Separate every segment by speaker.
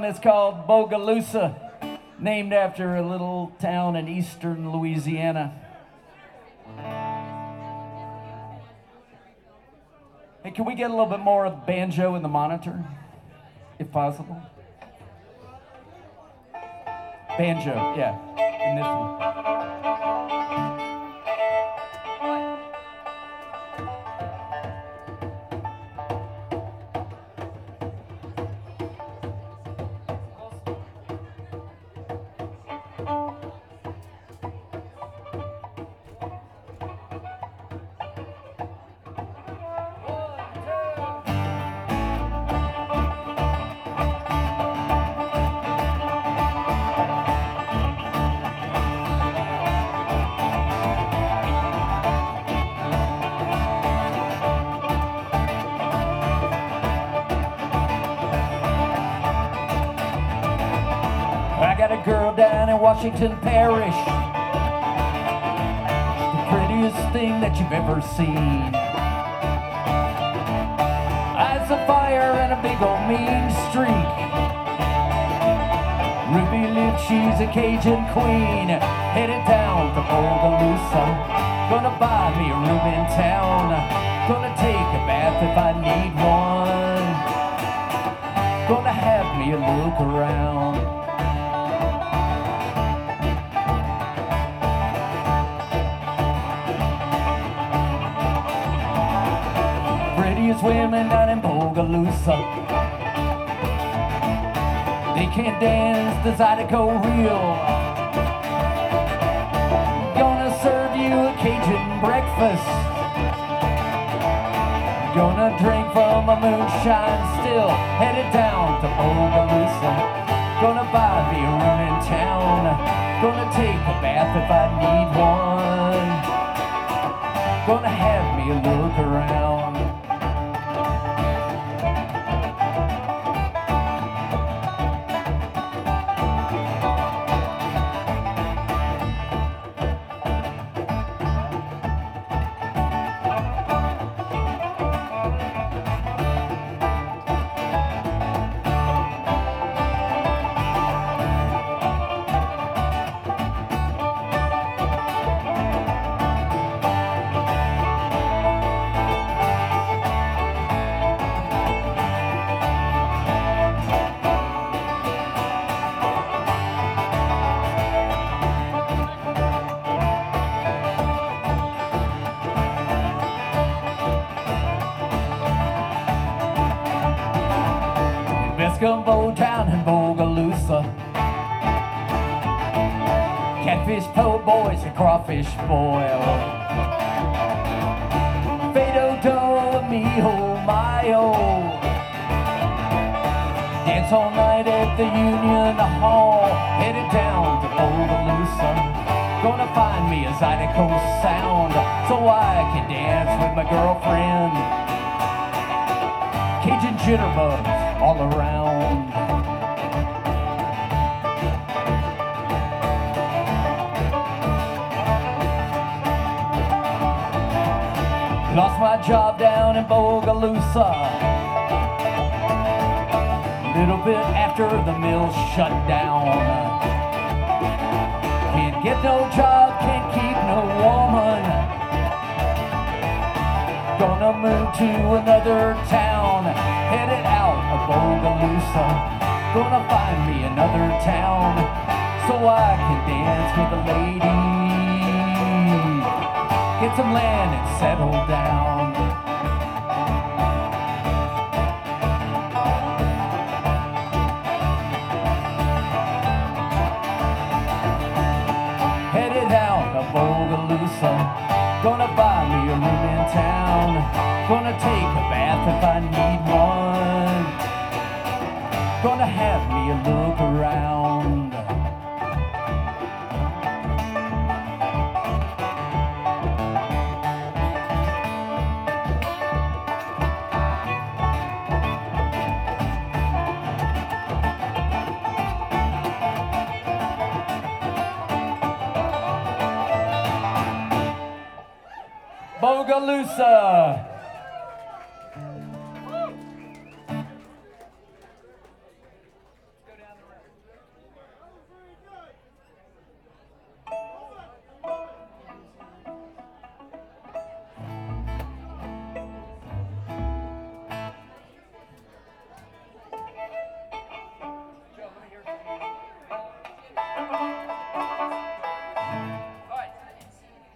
Speaker 1: It's called Bogalusa, named after a little town in eastern Louisiana. Hey, can we get a little bit more of banjo in the monitor, if possible? Banjo, yeah, in this one. I got a girl down in Washington Parish, the prettiest thing that you've ever seen. Eyes of fire and a big old mean streak. Ruby lips, she's a Cajun queen. Headed down to Bogalusa, gonna buy me a room in town. Gonna take a bath if I need one. Gonna have me a look around. Prettiest women down in Bogalusa, they can't dance the Zydeco reel. Gonna serve you a Cajun breakfast. Gonna drink from a moonshine still. Headed down to Bogalusa, gonna buy me a room in town. Gonna take a bath if I need one. Gonna have me a look around. Gumbo down in Bogalusa, catfish po' boys and crawfish boil. Fado do mi ho my oh. Dance all night at the Union Hall. Headed down to Bogalusa, gonna find me a Zydeco sound so I can dance with my girlfriend. Cajun jitterbugs all around. Lost my job down in Bogalusa, little bit after the mill shut down. Can't get no job, can't keep no woman. Gonna move to another town. Headed out of Bogalusa, gonna find me another town so I can dance with a lady, get some land and settle down. Headed out of Bogalusa, gonna buy me a room in town. Gonna take a bath if I need one. Gonna have me a look around. Bogalusa.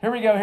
Speaker 1: Here we go.